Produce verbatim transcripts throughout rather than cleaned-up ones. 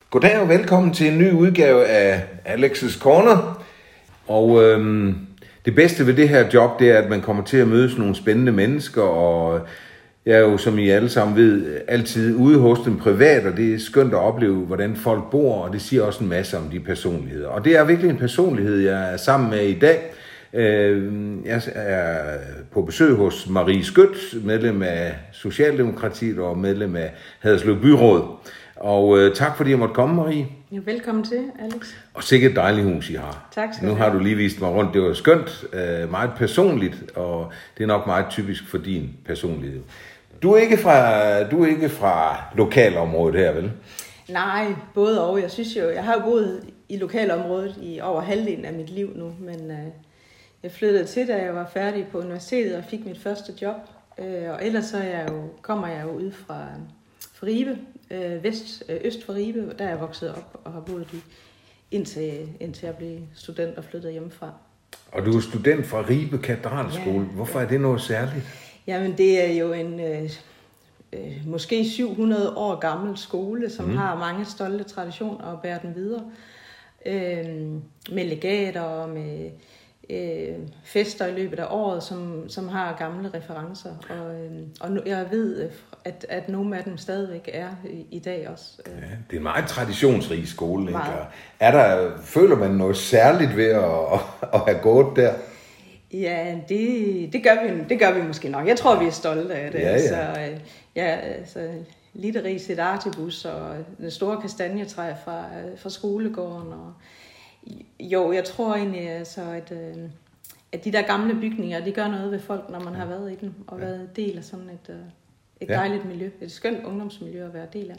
Goddag og velkommen til en ny udgave af Alex's Corner. Og øhm, det bedste ved det her job, det er, at man kommer til at mødes nogle spændende mennesker. Og jeg er jo, som I alle sammen ved, altid ude hos dem privat, og det er skønt at opleve, hvordan folk bor, og det siger også en masse om de personligheder. Og det er virkelig en personlighed, jeg er sammen med i dag. Jeg er på besøg hos Marie Skødt, medlem af Socialdemokratiet og medlem af Haderslev Byråd. Og øh, tak fordi jeg måtte komme, Marie. Ja, velkommen til, Alex. Og sikkert et dejligt hus, I har. Tak skal Nu du har have. du lige vist mig rundt. Det var skønt, øh, meget personligt, og det er nok meget typisk for din personlighed. Du er ikke fra, du er ikke fra lokalområdet her, vel? Nej, både og. Jeg synes jo, jeg har jo boet i lokalområdet i over halvdelen af mit liv nu, men øh, jeg flyttede til, da jeg var færdig på universitetet og fik mit første job. Øh, og ellers så er jeg jo, kommer jeg jo ud fra, fra Ribe, øh, vest, øh, øst for Ribe, der er jeg vokset op og har boet i, indtil, indtil jeg blev student og flyttede hjemmefra. Og du er student fra Ribe Katedralskole. Ja. Hvorfor er det noget særligt? Jamen, det er jo en øh, øh, måske syv hundrede år gammel skole, som mm. har mange stolte traditioner og bærer den videre. Øh, med legater og med øh, fester i løbet af året, som, som har gamle referencer. Og, øh, og nu, jeg ved, at, at nogle af dem stadigvæk er i, i dag også. Ja, det er en meget traditionsrig skole. Ikke? Er der, føler man noget særligt ved at, at, at have gået der? Ja, det, det, gør vi, det gør vi måske nok. Jeg tror, vi er stolte af det. Ja, ja. Så, ja, altså, Litteris et artibus og den store kastanjetræ fra, fra skolegården. Og, jo, jeg tror egentlig, altså, at, at de der gamle bygninger, de gør noget ved folk, når man har været i dem, og ja. været del af sådan et, et dejligt ja. miljø. Et skønt ungdomsmiljø at være del af.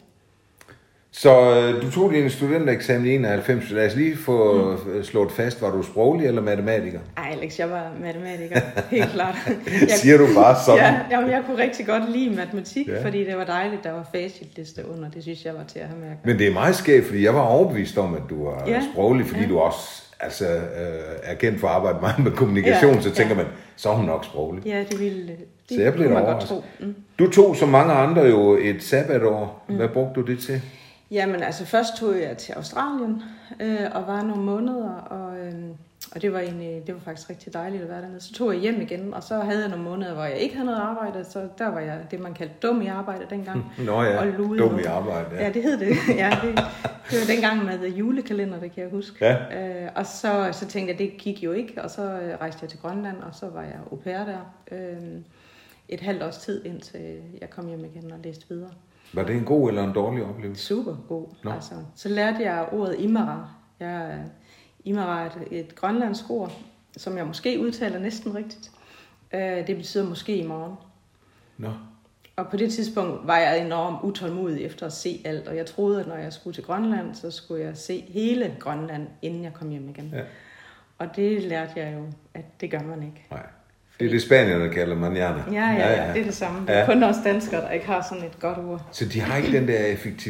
Så øh, du tog din studentereksamen i enoghalvfems. Lad os lige få mm. slået fast, var du sproglig eller matematiker? Ej, Alex, jeg var matematiker, helt klart. Jeg, Siger du bare sådan? Ja, jeg, jeg kunne rigtig godt lide matematik, ja. fordi det var dejligt, der var facitliste under. Det synes jeg var til at have mærket. Men det er meget skægt, fordi jeg var overbevist om, at du var ja. sproglig, fordi ja. du også altså, øh, er kendt for at arbejde meget med kommunikation, ja. så tænker ja. man, så er hun nok sproglig. Ja, det ville det. Så jeg blev overrasket. Mm. Du tog som mange andre jo et sabbatår. Hvad mm. brugte du det til? Jamen altså først tog jeg til Australien øh, og var nogle måneder, og, øh, og det var egentlig, det var faktisk rigtig dejligt at være dernede. Så tog jeg hjem igen, og så havde jeg nogle måneder, hvor jeg ikke havde noget arbejde, så der var jeg det, man kaldte dum i arbejde dengang. Nå ja, dum i arbejde. Ja. ja, det hed det. Ja, det, det var dengang med julekalender, det kan jeg huske. Ja. Øh, og så, så tænkte jeg, det gik jo ikke, og så rejste jeg til Grønland, og så var jeg au pair der øh, et halvt års tid, indtil jeg kom hjem igen og læste videre. Var det en god eller en dårlig oplevelse? Super god. No. Altså, så lærte jeg ordet Imara. Jeg, Imara er et, et grønlandsk ord, som jeg måske udtaler næsten rigtigt. Uh, det betyder måske i morgen. No. Og på det tidspunkt var jeg enormt utålmodig efter at se alt. Og jeg troede, at når jeg skulle til Grønland, så skulle jeg se hele Grønland, inden jeg kom hjem igen. Ja. Og det lærte jeg jo, at det gør man ikke. Nej. Det er det spanierne kalder manjana. Ja, ja, ja, ja, det er det samme. Det er ja. kun os danskere, der ikke har sådan et godt ord. Så de har ikke den der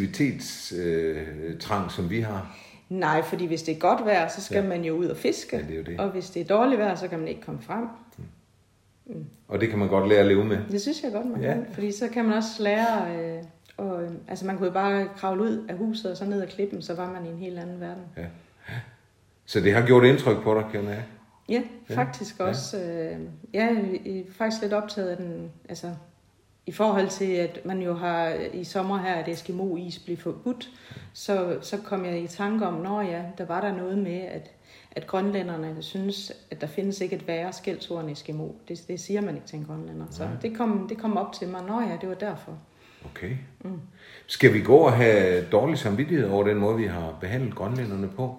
effektivitetstrang, øh, som vi har? Nej, fordi hvis det er godt vejr, så skal ja. man jo ud og fiske. Ja, det er jo det. Og hvis det er dårligt vejr, så kan man ikke komme frem. Mm. Mm. Og det kan man godt lære at leve med? Det synes jeg godt, man ja. kan. Fordi så kan man også lære... Øh, og, øh, altså man kunne jo bare kravle ud af huset og så ned ad klippen, så var man i en helt anden verden. Ja. Så det har gjort indtryk på dig, kan jeg? Ja, faktisk ja. også. Øh, jeg er faktisk lidt optaget af den, altså i forhold til, at man jo har i sommer her, at Eskimo-is blev forbudt, så, så kom jeg i tanke om, når ja, der var der noget med, at, at grønlænderne synes, at der findes ikke et værre skældsord end Eskimo. Det, det siger man ikke til en grønlænder. Så det kom, det kom op til mig, når ja, det var derfor. Okay. Mm. Skal vi gå og have dårlig samvittighed over den måde, vi har behandlet grønlænderne på?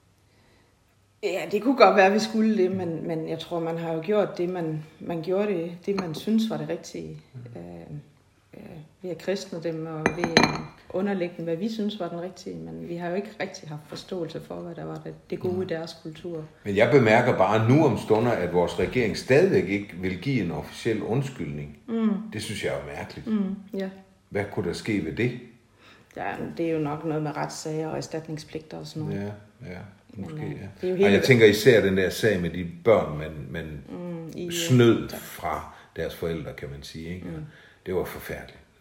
Ja, det kunne godt være, at vi skulle det, men, men jeg tror, man har jo gjort det, man, man gjorde det, det, man synes var det rigtige. Øh, øh, ved at kristne dem og ved at underlægge dem, hvad vi synes var den rigtige, men vi har jo ikke rigtig haft forståelse for, hvad der var det, det gode i deres kultur. Men jeg bemærker bare nu om stunder, at vores regering stadigvæk ikke vil give en officiel undskyldning. Mm. Det synes jeg er mærkeligt. Mm, ja. Hvad kunne der ske ved det? Ja, det er jo nok noget med retssager og erstatningspligter og sådan noget. Ja, ja. Måske, men, ja. Det er jo helt... Og jeg tænker især den der sag med de børn, man, man mm, i, snød fra deres forældre, kan man sige. Ikke? Mm. Det var forfærdeligt.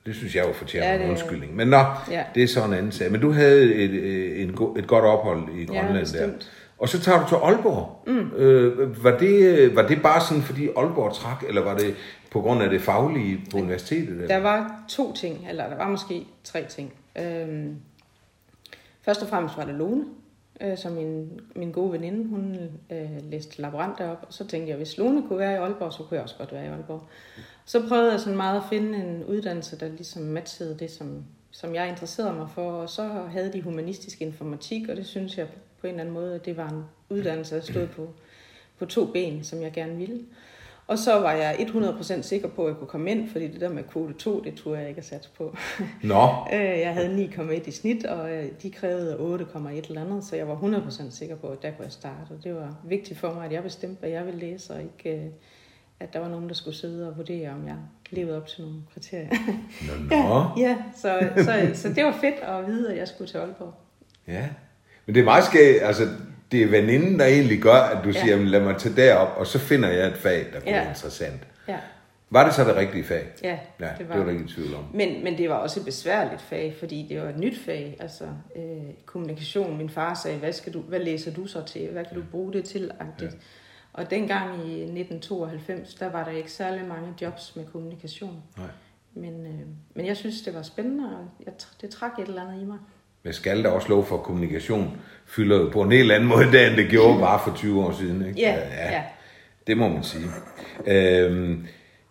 Det synes jeg jo fortjener Ja, en det- undskyldning. Men nå, Ja. det er sådan en anden sag. Men du havde et, et, et, go- et godt ophold i Grønland der. bestemt. Og så tager du til Aalborg. Mm. Øh, var, det, var det bare sådan, fordi Aalborg trak, eller var det på grund af det faglige på universitetet? Eller? Der var to ting, eller der var måske tre ting. Øhm, først og fremmest var det Lone, øh, som min, min gode veninde, hun øh, læste laborant deroppe, og så tænkte jeg, hvis Lone kunne være i Aalborg, så kunne jeg også godt være i Aalborg. Så prøvede jeg sådan meget at finde en uddannelse, der ligesom matchede det, som, som jeg interesserede mig for, og så havde de humanistisk informatik, og det synes jeg på en eller anden måde, at det var en uddannelse, der stod på, på to ben, som jeg gerne ville. Og så var jeg hundrede procent sikker på, at jeg kunne komme ind, fordi det der med kvote to, det turde jeg ikke at satse på. Nå, Jeg havde ni komma et i snit, og de krævede otte komma et eller andet, så jeg var hundrede procent sikker på, at der kunne jeg starte. Og det var vigtigt for mig, at jeg bestemte, hvad jeg ville læse, og ikke at der var nogen, der skulle sidde og vurdere, om jeg levede op til nogle kriterier. nå, nå. Ja, så, så, så det var fedt at vide, at jeg skulle til Aalborg. Ja, men det er meget skægt, altså det er veninden, der egentlig gør, at du Ja. siger, lad mig tage derop, og så finder jeg et fag, der kunne Ja. være interessant. Ja, Var det så det rigtige fag? ja, Ja, det det var var der det. ikke i tvivl om. Men, men det var også et besværligt fag, fordi det var et nyt fag, altså øh, kommunikation. Min far sagde, hvad, skal du, hvad læser du så til? Hvad kan du bruge det til? Ja. Og dengang i nitten tooghalvfems, der var der ikke særlig mange jobs med kommunikation. Nej. Men, øh, men jeg synes, det var spændende, og jeg, det trak et eller andet i mig. Men skal der også lov for kommunikation fylder jo på en helt anden måde, end det gjorde bare for tyve år siden. Ikke? Ja, ja. Det må man sige. Øhm,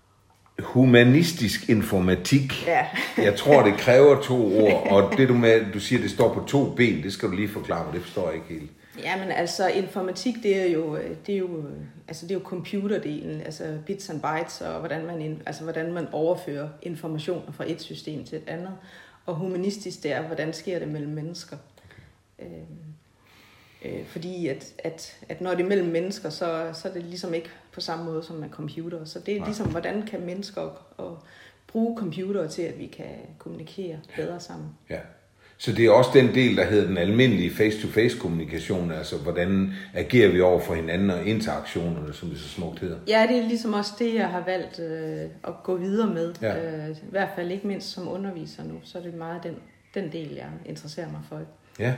humanistisk informatik. Ja. Jeg tror, det kræver to ord, og det du med, du siger, det står på to ben, det skal du lige forklare mig, det forstår jeg ikke helt. Ja, men altså informatik, det er jo, det er jo, altså det er jo computerdelen, altså bits and bytes, og hvordan man, ind, altså hvordan man overfører informationer fra et system til et andet. Og humanistisk, det er, hvordan sker det mellem mennesker. Øh, øh, fordi at, at, at når det er mellem mennesker, så, så er det ligesom ikke på samme måde som med computer. Så det er Nej. ligesom, hvordan kan mennesker og, og bruge computere til, at vi kan kommunikere bedre sammen. Ja. Så det er også den del, der hedder den almindelige face-to-face kommunikation, altså hvordan agerer vi over for hinanden og interaktionerne, som det så smukt hedder. Ja, det er ligesom også det, jeg har valgt øh, at gå videre med. Ja. Øh, I hvert fald ikke mindst som underviser nu, så er det meget den, den del, jeg interesserer mig for. Ja.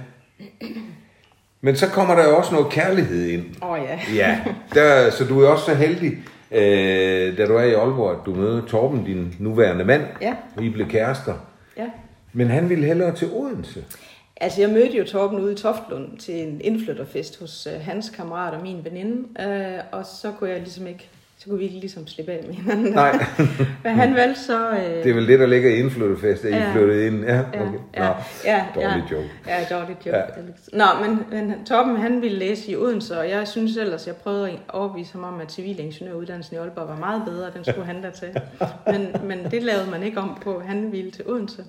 Men så kommer der jo også noget kærlighed ind. Åh oh, ja. Ja, der, så du er også så heldig, øh, da du er i Aalborg, at du møder Torben, din nuværende mand, Ja. og I blev kærester. Ja. Men han ville hellere til Odense. Altså, jeg mødte jo Torben ude i Toftlund til en indflytterfest hos øh, hans kammerat og min veninde, øh, og så kunne jeg ligesom ikke, så kunne vi ikke ligesom slippe af med hinanden. Nej. Men han valgte så... Øh, Det er vel det, der ligger i indflytterfest, at I Ja. flyttede ind. Ja, Ja, okay. ja, Nå, ja, dårlig ja. joke. Ja, dårlig joke, Ja. ja. Alex. Nå, men, men Torben, han ville læse i Odense, og jeg synes ellers, jeg prøvede at overbevise ham om, at civilingeniøruddannelsen i Aalborg var meget bedre, den skulle han da til. Men, men det lavede man ikke om på, han ville til Odense.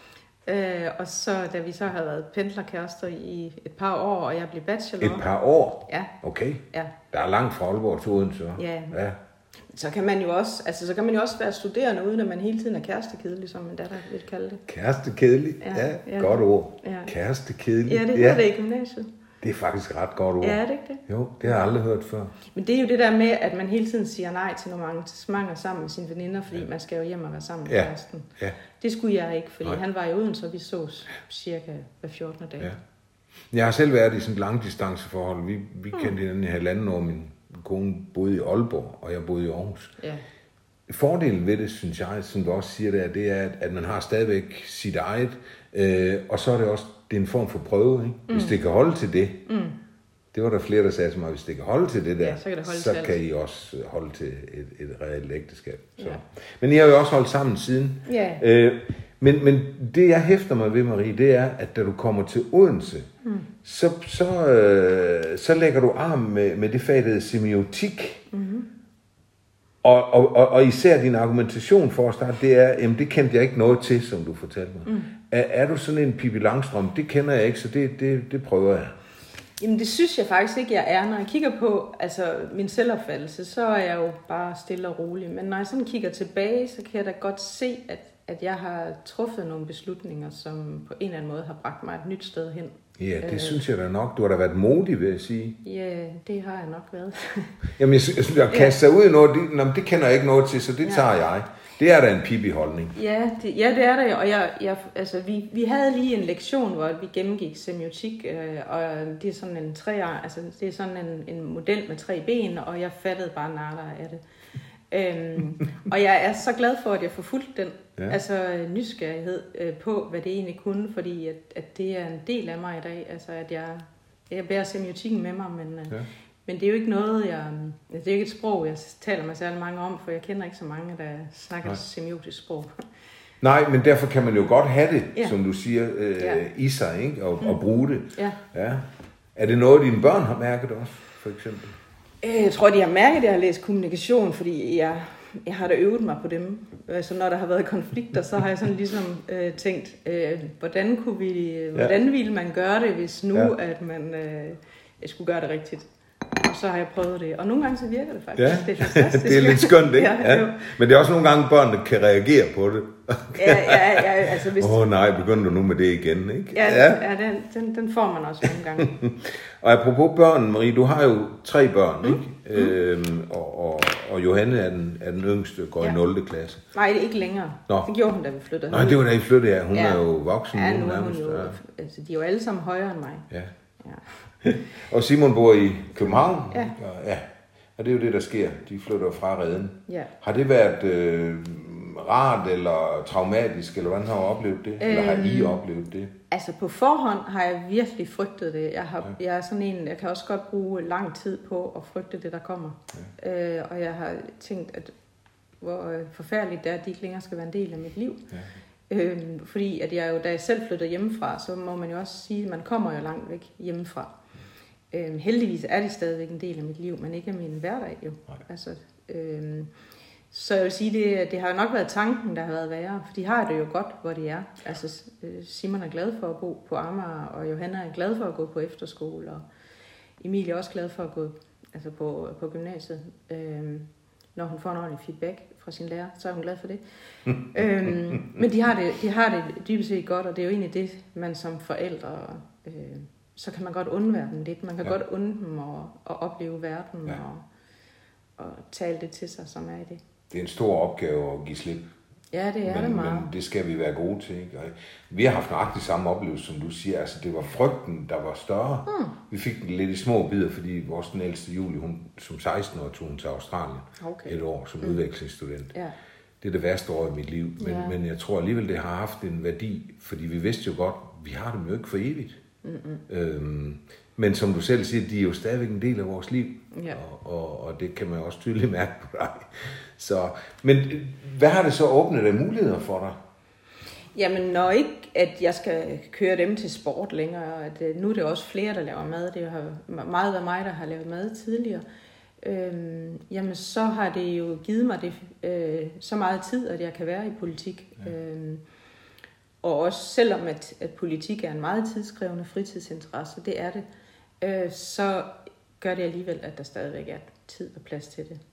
Øh, og så, da vi så havde været pendlerkærester i et par år, og jeg blev bachelor. Et par år? Ja, Okay. ja. Der er langt fra Aalborg til Odense. hva'? Ja. Ja. Så kan man jo også, altså så kan man jo også være studerende, uden at man hele tiden er kærestekedelig, som min datter vil kalde det. Kærestekedelig. Ja, Ja, ja. godt ord. Ja. Kærestekedelig. Ja, det hedder det i gymnasiet. Det er faktisk et ret godt ord. Ja, er det ikke det? Jo, det har jeg aldrig hørt før. Men det er jo det der med, at man hele tiden siger nej til nogle arrangementer sammen med sine veninder, fordi man skal jo hjem og være sammen med Ja. kæresten. Ja. Det skulle jeg ikke, fordi Nej. han var i Odense, og vi sås cirka hver fjortende dag. Ja. Jeg har selv været i sådan et langdistanceforhold. Vi, vi Hmm. kendte hinanden i halvanden år. Min kone boede i Aalborg, og jeg boede i Aarhus. Ja. Fordelen ved det, synes jeg, som du også siger der, det er, at, at man har stadigvæk sit eget, øh, og så er det også det er en form for prøve. Ikke? Hvis Mm. det kan holde til det, Mm. det var der flere, der sagde til mig, hvis det kan holde til det der, Ja, så kan det holde så til kan alt. I også holde til et, et reelt ægteskab. Så. Ja. Men I har jo også holdt sammen siden. Ja. Øh, men, men det, jeg hæfter mig ved, Marie, det er, at da du kommer til Odense, mm. så, så, øh, så lægger du arm med, med det fag, der hedder semiotik. Mm-hmm. Og, og, og, og især din argumentation for at starte, det er, jamen det kendte jeg ikke noget til, som du fortalte mig. Mm. Er, er du sådan en Pippi Langstrøm? Det kender jeg ikke, så det, det, det prøver jeg. Jamen det synes jeg faktisk ikke, jeg er. Når jeg kigger på altså, min selvopfattelse, så er jeg jo bare stille og rolig. Men når jeg sådan kigger tilbage, så kan jeg da godt se, at, at jeg har truffet nogle beslutninger, som på en eller anden måde har bragt mig et nyt sted hen. Ja, det Øh. synes jeg da nok. Du har da været modig, vil jeg sige. Ja, det har jeg nok været. Jamen, jeg synes, at kaste sig ud i noget, det, nå, det kender jeg ikke noget til, så det tager jeg. Det er da en Pippi-holdning. Ja, det, ja, det er det, og jeg, jeg, altså, vi, vi havde lige en lektion, hvor vi gennemgik semiotik, øh, og det er sådan en træer, altså det er sådan en, en model med tre ben, og jeg fattede bare natter af det. øhm, og jeg er så glad for, at jeg får fulgt den, ja. altså nysgerrighed øh, på, hvad det egentlig kunne, fordi at, at det er en del af mig i dag, altså at jeg, jeg bærer semiotikken med mig, men... Øh, ja. Men det er jo ikke noget, jeg... Det er jo ikke et sprog, jeg taler mig særlig mange om, for jeg kender ikke så mange, der snakker semiotisk sprog. Nej, men derfor kan man jo godt have det, ja. som du siger, øh, ja. i sig, ikke? Og, mm. og bruge det. Ja. Ja. Er det noget, dine børn har mærket også, for eksempel? Jeg tror, de har mærket, at jeg har læst kommunikation, fordi jeg, jeg har da øvet mig på dem. Altså, når der har været konflikter, så har jeg sådan ligesom øh, tænkt, øh, hvordan, kunne vi, hvordan ja. ville man gøre det, hvis nu, ja. at man øh, skulle gøre det rigtigt. Og så har jeg prøvet det. Og nogle gange så virker det faktisk. Ja. Det er fantastisk. Det er lidt skønt, ikke? Ja, ja. Men det er også nogle gange børn, der kan reagere på det. ja, ja, ja. Altså, hvis... Åh oh, nej, begynder du nu med det igen, ikke? Ja, ja. ja den, den, den får man også nogle gange. Og apropos børn, Marie, du har jo tre børn, mm. ikke? Mm. Øhm, og, og, og Johanne er den, er den yngste, går ja. i nul klasse. Nej, det er ikke længere. Nå. Det gjorde hun, da vi flyttede. Nej, det var da I flyttede, ja. Hun ja. er jo voksen. Ja, nu er hun jo... Altså, de er jo alle sammen højere end mig. Ja. ja. Og Simon bor i København. Ja. Og, ja. Og det er jo det, der sker. De flytter fra Reden. Ja. Har det været øh, rart eller traumatisk, eller hvordan har du oplevet det? Eller har I oplevet det? Altså på forhånd har jeg virkelig frygtet det. Jeg, har, ja. jeg er sådan en, jeg kan også godt bruge lang tid på at frygte det, der kommer. Ja. Øh, og jeg har tænkt, at hvor forfærdeligt det er, at de ikke længere skal være en del af mit liv. Ja. Øh, fordi at jeg jo, da jeg selv flyttede hjemmefra, så må man jo også sige, at man kommer jo langt væk hjemmefra. Øhm, heldigvis er de stadigvæk en del af mit liv, men ikke af min hverdag jo. Altså, øhm, så jeg vil sige, det, det har jo nok været tanken, der har været værre, for de har det jo godt, hvor de er. Altså, Simon er glad for at bo på Amager, og Johanna er glad for at gå på efterskole, og Emilie er også glad for at gå altså på, på gymnasiet. Øhm, når hun får en ordentlig feedback fra sin lærer, så er hun glad for det. øhm, men de har, det, de har det dybest set godt, og det er jo egentlig det, man som forældre... Øh, så kan man godt undvære dem lidt. Man kan ja. godt undre dem at, at opleve verden ja. og, og tale det til sig, som er i det. Det er en stor opgave at give slip. Ja, det er men, det meget. Men det skal vi være gode til. Ikke? Vi har haft nøjagtigt samme oplevelse, som du siger. Altså, det var frygten, der var større. Mm. Vi fik den lidt i små bidder, fordi vores den ældste Julie, hun som seksten-årig tog hun til Australien okay. et år som mm. udvekslingsstudent. Ja. Det er det værste år i mit liv. Men, ja. men jeg tror alligevel, det har haft en værdi, fordi vi vidste jo godt, vi har dem jo ikke for evigt. Mm-hmm. Øhm, men som du selv siger, de er jo stadigvæk en del af vores liv, ja. og, og, og det kan man også tydeligt mærke på dig. Så, men hvad har det så åbnet af muligheder for dig? Jamen når ikke, at jeg skal køre dem til sport længere, at nu er det også flere, der laver mad, det har meget været mig, der har lavet mad tidligere, øhm, jamen så har det jo givet mig det, øh, så meget tid, at jeg kan være i politik. Ja. Øhm, Og også selvom at, at politik er en meget tidskrævende fritidsinteresse, det er det, øh, så gør det alligevel, at der stadigvæk er tid og plads til det.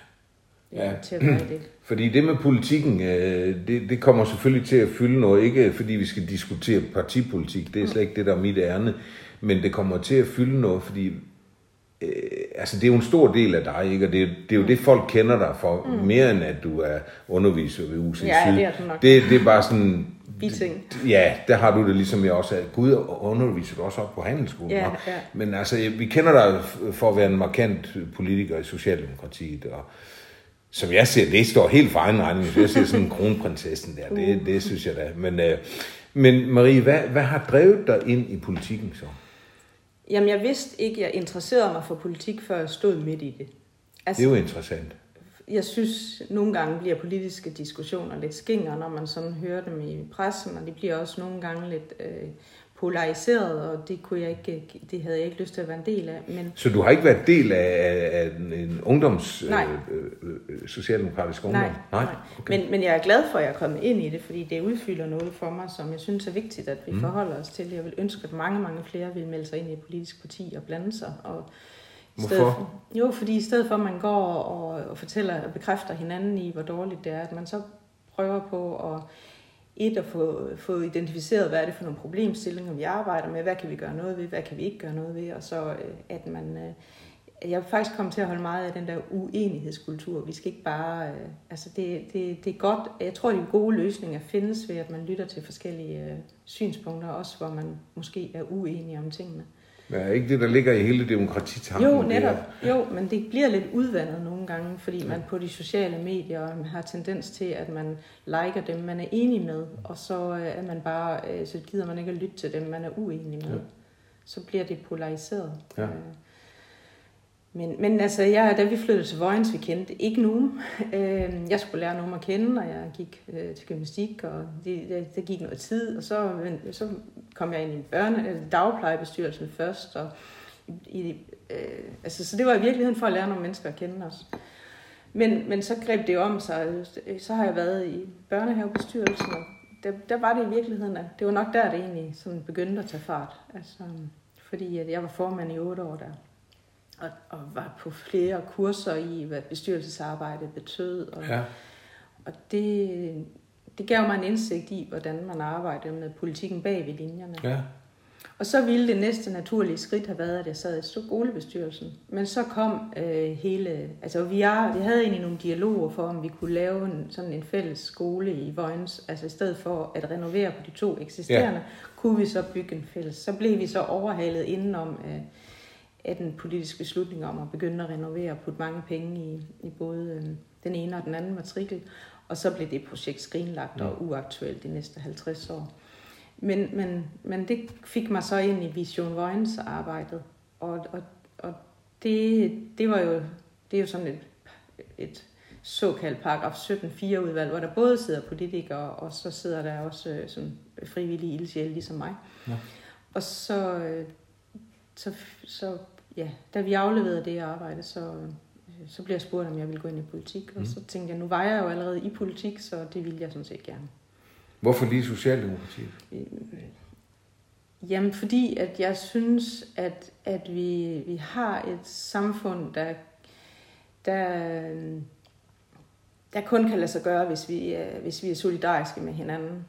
Ja, til at være det. Fordi det med politikken, øh, det, det kommer selvfølgelig til at fylde noget, ikke fordi vi skal diskutere partipolitik, det er slet ikke det, der er mit ærne, men det kommer til at fylde noget, fordi øh, altså det er jo en stor del af dig, ikke? Og det er, det er jo det, folk kender dig for, mm. mere end at du er underviser ved U C Syd. Ja, det er du nok. Det, det er bare sådan... Biting. Ja, der har du det ligesom jeg også. Gud, underviser du også op på handelsskolen. Ja, ja. Men altså, vi kender dig for at være en markant politiker i Socialdemokratiet, og som jeg ser, det står helt for egen regning. Jeg ser sådan en kronprinsessen der, det, det synes jeg da. Men, øh, men Marie, hvad, hvad har drevet dig ind i politikken så? Jamen, jeg vidste ikke, jeg interesserede mig for politik, før jeg stod midt i det. Altså, det er jo interessant. Jeg synes, nogle gange bliver politiske diskussioner lidt skinger, når man sådan hører dem i pressen, og de bliver også nogle gange lidt øh, polariseret, og det kunne jeg ikke, det havde jeg ikke lyst til at være en del af. Men... Så du har ikke været del af, af en ungdoms øh, øh, socialdemokratisk ungdom? Nej, nej. nej. Okay. Men, men jeg er glad for, at jeg er kommet ind i det, fordi det udfylder noget for mig, som jeg synes er vigtigt, at vi mm. forholder os til. Jeg vil ønske, at mange, mange flere vil melde sig ind i et politisk parti og blande sig, og Hvorfor? For, jo, fordi i stedet for, at man går og, og fortæller og bekræfter hinanden i, hvor dårligt det er, at man så prøver på at, et, at få, få identificeret, hvad er det for nogle problemstillinger, vi arbejder med, hvad kan vi gøre noget ved, hvad kan vi ikke gøre noget ved, og så at man jeg er faktisk kommet til at holde meget af den der uenighedskultur. Vi skal ikke bare... Øh, altså det, det, det er godt. Jeg tror, de gode løsninger findes ved, at man lytter til forskellige øh, synspunkter, også hvor man måske er uenige om tingene. Men er ikke det, der ligger i hele demokratitanken? Jo, netop. Jo, men det bliver lidt udvandet nogle gange, fordi man på de sociale medier har tendens til, at man liker dem, man er enig med, og så er man bare, så gider man ikke at lytte til dem, man er uenig med. Ja. Så bliver det polariseret. Ja. Men, men altså, jeg, da vi flyttede til Vojens, vi kendte ikke nogen. Jeg skulle lære nogen at kende, og jeg gik øh, til gymnastik, og det, det, det gik noget tid, og så, så kom jeg ind i en børne, dagplejebestyrelsen først, og i, øh, altså, så det var i virkeligheden for at lære nogle mennesker at kende os. Men, men så greb det om sig, så har jeg været i børnehavebestyrelsen, og der, der var det i virkeligheden, at det var nok der, det egentlig sådan begyndte at tage fart. Altså, fordi at jeg var formand i otte år der. Og, og var på flere kurser i, hvad bestyrelsesarbejde betød. Og, ja. og det, det gav mig en indsigt i, hvordan man arbejder med politikken bag ved linjerne. Ja. Og så ville det næste naturlige skridt have været, at jeg sad i skolebestyrelsen. Men så kom øh, hele... Altså, vi, er, vi havde egentlig nogle dialoger for, om vi kunne lave en, sådan en fælles skole i Vojens. Altså, i stedet for at renovere på de to eksisterende, ja. kunne vi så bygge en fælles. Så blev vi så overhalet indenom... Øh, af den politiske beslutning om at begynde at renovere og putte mange penge i, i både øh, den ene og den anden matrikel. Og så blev det projekt skrinlagt ja. og uaktuelt de næste halvtreds år. Men, men, men det fik mig så ind i Vision Vojens arbejdet. Og, og, og det, det var jo, det er jo sådan et, et såkaldt paragraf sytten fire udvalg, hvor der både sidder politikere, og så sidder der også sådan frivillige ildsjæle ligesom mig. Ja. Og så... Øh, Så, så ja, da vi afleverede det arbejde, så, så blev jeg spurgt, om jeg ville gå ind i politik. Og mm. så tænkte jeg, nu var jeg jo allerede i politik, så det ville jeg sådan set gerne. Hvorfor lige Socialdemokratiet? Jamen, fordi at jeg synes, at, at vi, vi har et samfund, der, der, der kun kan lade sig gøre, hvis vi, hvis vi er solidariske med hinanden.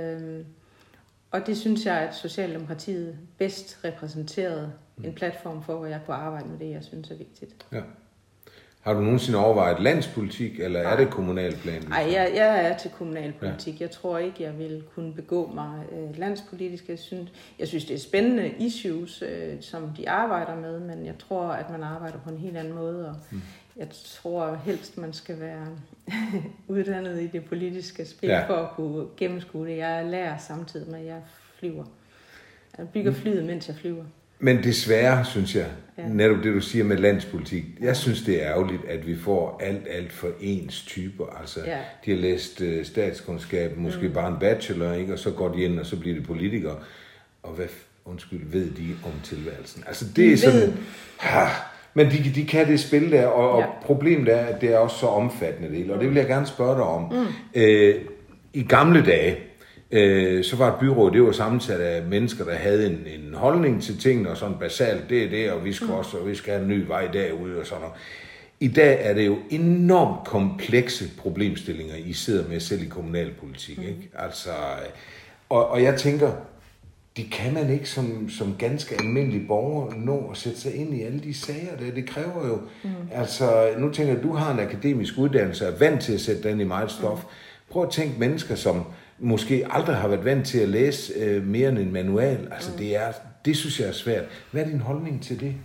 Og det synes jeg, at Socialdemokratiet bedst repræsenterede en platform for, hvor jeg kunne arbejde med det, jeg synes er vigtigt. Ja. Har du nogensinde overvejet landspolitik, eller nej. Er det kommunalplan? Nej, jeg, jeg er til kommunalpolitik. Ja. Jeg tror ikke, jeg vil kunne begå mig øh, landspolitisk. Jeg synes, jeg synes, det er spændende issues, øh, som de arbejder med, men jeg tror, at man arbejder på en helt anden måde, og mm. jeg tror helst, man skal være uddannet i det politiske spil, ja. for at kunne gennemskue det. Jeg lærer samtidig med, at jeg flyver. Jeg bygger flyet, mens jeg flyver. Men desværre, synes jeg, ja. netop det du siger med landspolitik, jeg synes det er ærgerligt, at vi får alt, alt for ens typer. Altså, ja. de har læst uh, statskundskab, måske mm. bare en bachelor, ikke? Og så går de ind, og så bliver de politikere. Og hvad, undskyld, ved de om tilværelsen? Altså, det de er sådan... Ha, men de, de kan det spil der, og, ja. og problemet er, at det er også så omfattende del, og det vil jeg gerne spørge dig om. Mm. Øh, I gamle dage, øh, så var et byråd, det var sammensat af mennesker, der havde en, en holdning til tingene, og sådan basalt, det er det, og vi skal mm. også, og vi skal have en ny vej derude, og sådan noget. I dag er det jo enormt komplekse problemstillinger, I sidder med selv i kommunalpolitik, mm. ikke? Altså, og, og jeg tænker, det kan man ikke som, som ganske almindelig borger nå at sætte sig ind i alle de sager der. Det kræver jo, mm. altså nu tænker jeg, du har en akademisk uddannelse og er vant til at sætte den i meget stof. Mm. Prøv at tænke mennesker, som måske aldrig har været vant til at læse øh, mere end en manual. Altså mm. det er, det synes jeg er svært. Hvad er din holdning til det?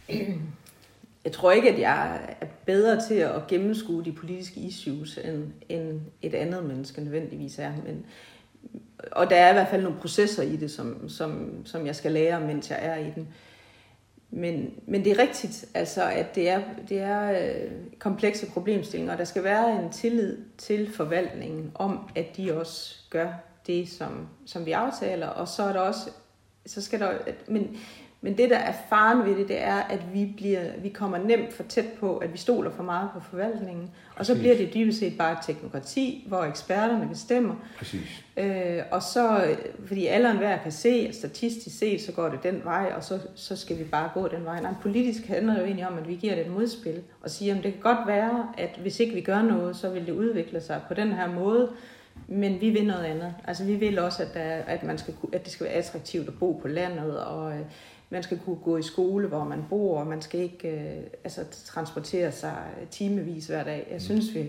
Jeg tror ikke, at jeg er bedre til at gennemskue de politiske issues, end, end et andet menneske nødvendigvis er. Men og der er i hvert fald nogle processer i det, som, som, som jeg skal lære, mens jeg er i den. Men, men det er rigtigt, altså, at det er, det er øh, komplekse problemstillinger, og der skal være en tillid til forvaltningen om, at de også gør det, som, som vi aftaler. Og så er der også, så skal der, men, men det, der er faren ved det, det er, at vi, bliver, vi kommer nemt for tæt på, at vi stoler for meget på forvaltningen. Og så bliver det dybest set bare et teknokrati, hvor eksperterne bestemmer. Præcis. Øh, og så, fordi alle og enhver kan se, at statistisk set, så går det den vej, og så, så skal vi bare gå den vej. Nej, politisk handler det jo egentlig om, at vi giver det et modspil, og siger, at det kan godt være, at hvis ikke vi gør noget, så vil det udvikle sig på den her måde, Men vi vil noget andet. Altså vi vil også, at, der, at, man skal, at det skal være attraktivt at bo på landet, og øh, man skal kunne gå i skole, hvor man bor, og man skal ikke øh, altså, transportere sig timevis hver dag. Jeg synes vi,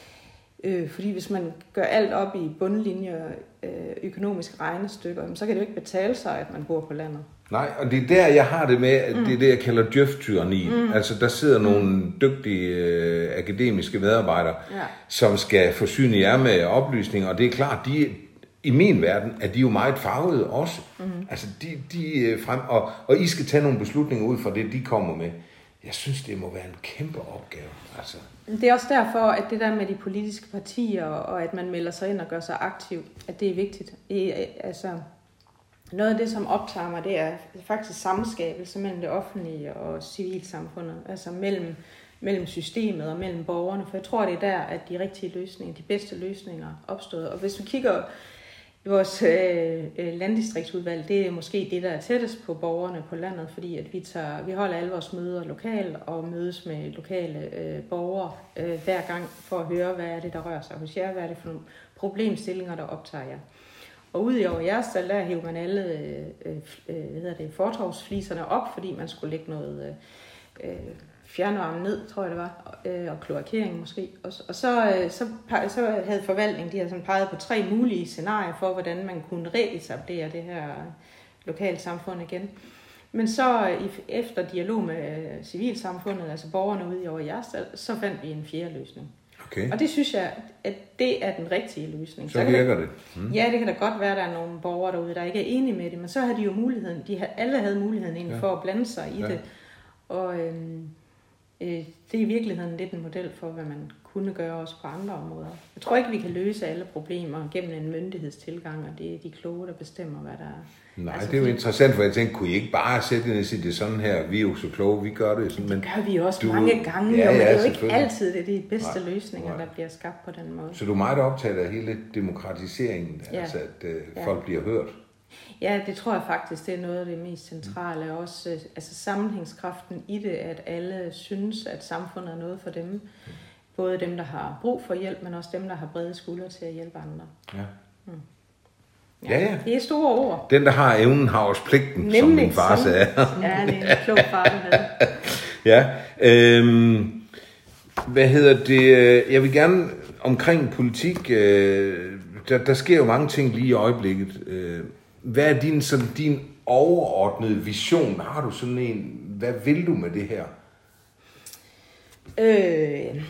øh, fordi hvis man gør alt op i bundlinjer, øh, økonomiske regnestykker, så kan det jo ikke betale sig, at man bor på landet. Nej, og det er der, jeg har det med, at mm. det er det, jeg kalder djøf-tyranni. Mm. Altså, der sidder mm. nogle dygtige øh, akademiske medarbejdere, ja. som skal forsyne jer med oplysninger, og det er klart, de i min verden er de jo meget farvede også. Mm. Altså, de, de frem, og, og I skal tage nogle beslutninger ud fra det, de kommer med. Jeg synes, det må være en kæmpe opgave. Altså. Det er også derfor, at det der med de politiske partier, og at man melder sig ind og gør sig aktiv, at det er vigtigt. I, altså... Noget af det, som optager mig, det er faktisk samskabelse mellem det offentlige og civilsamfundet. Altså mellem, mellem systemet og mellem borgerne. For jeg tror, det er der, at de rigtige løsninger, de bedste løsninger opstår. Og hvis vi kigger i vores øh, landdistriktsudvalg, det er måske det, der er tættest på borgerne på landet. Fordi at vi, tager, vi holder alle vores møder lokalt og mødes med lokale øh, borgere øh, hver gang for at høre, hvad er det, der rører sig hos jer. Hvad er det for nogle problemstillinger, der optager jer. Og ude i over Jerstal, der hævde man alle øh, øh, hvad hedder det, fortovsfliserne op, fordi man skulle lægge noget øh, fjernvarme ned, tror jeg det var, øh, og kloakering måske. Og, og så, øh, så, så havde forvaltningen, de havde sådan peget på tre mulige scenarier for, hvordan man kunne reetablere det her lokalsamfund igen. Men så efter dialog med civilsamfundet, altså borgerne ude i over Jerstal, så fandt vi en fjerde løsning. Okay. Og det synes jeg, at det er den rigtige løsning. Så, så virker det. Mm. Ja, det kan da godt være, at der er nogle borgere derude, der ikke er enige med det, men så har de jo muligheden, de har, alle havde muligheden egentlig ja. for at blande sig i ja. det. Og øhm, øh, det er i virkeligheden lidt en model for, hvad man kunne gøre også på andre områder. Jeg tror ikke, vi kan løse alle problemer gennem en myndighedstilgang, og det er de kloge, der bestemmer, hvad der er. Nej, altså, det er jo interessant, for jeg tænkte, kunne I ikke bare sætte ind og sige, det er sådan her, vi er jo så kloge, vi gør det sådan, men... Det gør vi også du... mange gange, ja, ja, men det er jo ikke altid, det er de bedste nej, løsninger, nej. der bliver skabt på den måde. Så du er meget optaget af hele demokratiseringen, ja. altså at øh, ja. folk bliver hørt? Ja, det tror jeg faktisk, det er noget af det mest centrale, mm. også altså sammenhængskraften i det, at alle synes, at samfundet er noget for dem. Mm. Både dem, der har brug for hjælp, men også dem, der har brede skuldre til at hjælpe andre. Ja. Mm. Ja, ja. Det er store ord. Den, der har evnen, har også pligten, nemlig, som min far sagde. Ja, det er en klog far, der havde. Ja. Øhm, hvad hedder det? Jeg vil gerne omkring politik. Øh, der, der sker jo mange ting lige i øjeblikket. Øh, hvad er din, sådan, din overordnede vision? Har du sådan en? Hvad vil du med det her? Øh...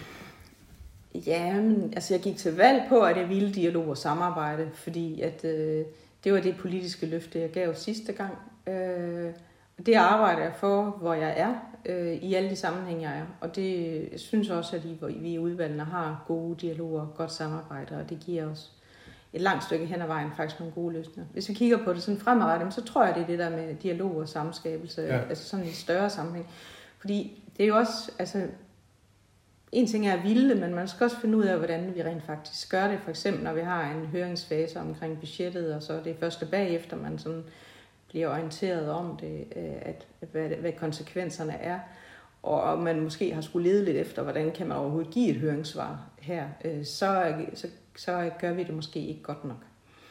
Ja, men altså jeg gik til valg på, at jeg ville dialog og samarbejde, fordi at, øh, det var det politiske løfte, jeg gav sidste gang. Øh, og det arbejder jeg for, hvor jeg er, øh, i alle de sammenhænge, jeg er. Og det jeg synes også, at I, vi i udvalgene har gode dialoger og godt samarbejde, og det giver os et langt stykke hen ad vejen faktisk nogle gode løsninger. Hvis vi kigger på det sådan fremadrettet, så tror jeg, det er det der med dialog og samskabelse, ja. altså sådan en større sammenhæng. Fordi det er jo også, altså... En ting er at ville, men man skal også finde ud af, hvordan vi rent faktisk gør det. For eksempel, når vi har en høringsfase omkring budgettet, og så er det første bagefter, man sådan bliver orienteret om det, at, hvad, hvad konsekvenserne er. Og man måske har skulle lede lidt efter, hvordan kan man overhovedet give et høringssvar her. Så, så, så gør vi det måske ikke godt nok.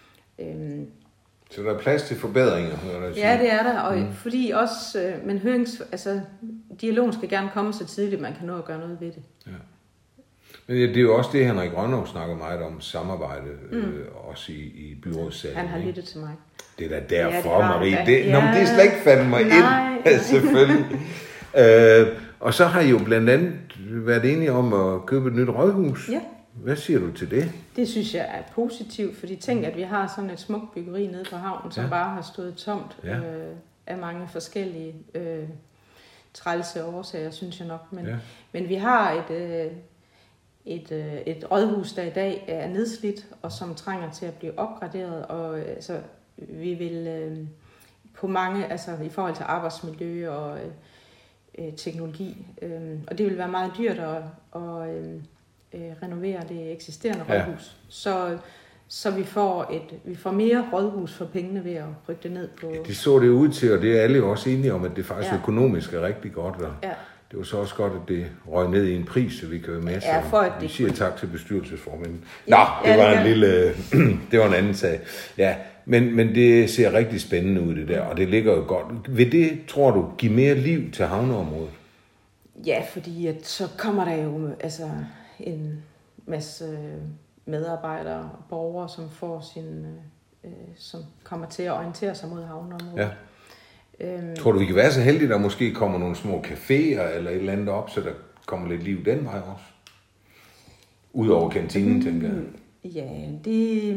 Så der er plads til forbedringer? Ja, det er der. Og mm. fordi også, men hørings, altså, dialogen skal gerne komme så tidligt, man kan nå at gøre noget ved det. Ja. Men det er jo også det, Henrik Rønnow snakker meget om, samarbejde, mm. øh, også i, i byrådssalen. Han har lyttet til mig. Det er da derfor, ja, det Marie. Det, ja. Nå, men det er slet ikke faldet mig Nej. ind, selvfølgelig. øh, og så har I jo blandt andet været enige om at købe et nyt rådhus. Ja. Hvad siger du til det? Det synes jeg er positivt, fordi tænk, at vi har sådan et smukt byggeri nede på havnen, som ja. bare har stået tomt ja. øh, af mange forskellige øh, trælse årsager, synes jeg nok. Men, ja. men vi har et, øh, et, øh, et rådhus, der i dag er nedslidt, og som trænger til at blive opgraderet, og øh, altså, vi vil øh, på mange, altså i forhold til arbejdsmiljø og øh, teknologi, øh, og det vil være meget dyrt at og, øh, renovere det eksisterende rådhus, ja. så, så vi får et vi får mere rådhus for pengene ved at rykke det ned på... Ja, det så det ud til, og det er alle også enige om, at det faktisk ja. økonomisk er rigtig godt. Og ja. Det var så også godt, at det røg ned i en pris, så vi kan være med. Ja, for at vi det siger kunne... tak til bestyrelsesformanden. Ja, Nå, det ja, var det en lille... det var en anden sag. Ja, men, men det ser rigtig spændende ud, det der, og det ligger jo godt. Vil det, tror du, give mere liv til havneområdet? Ja, fordi at så kommer der jo altså en masse medarbejdere og borgere, som får sin, øh, som kommer til at orientere sig mod havneområdet. Ja. Øhm, tror du, vi kan være så heldige, at der måske kommer nogle små caféer eller et eller andet op, så der kommer lidt liv den vej også? Udover kantinen, mm, tænker jeg. Ja, det...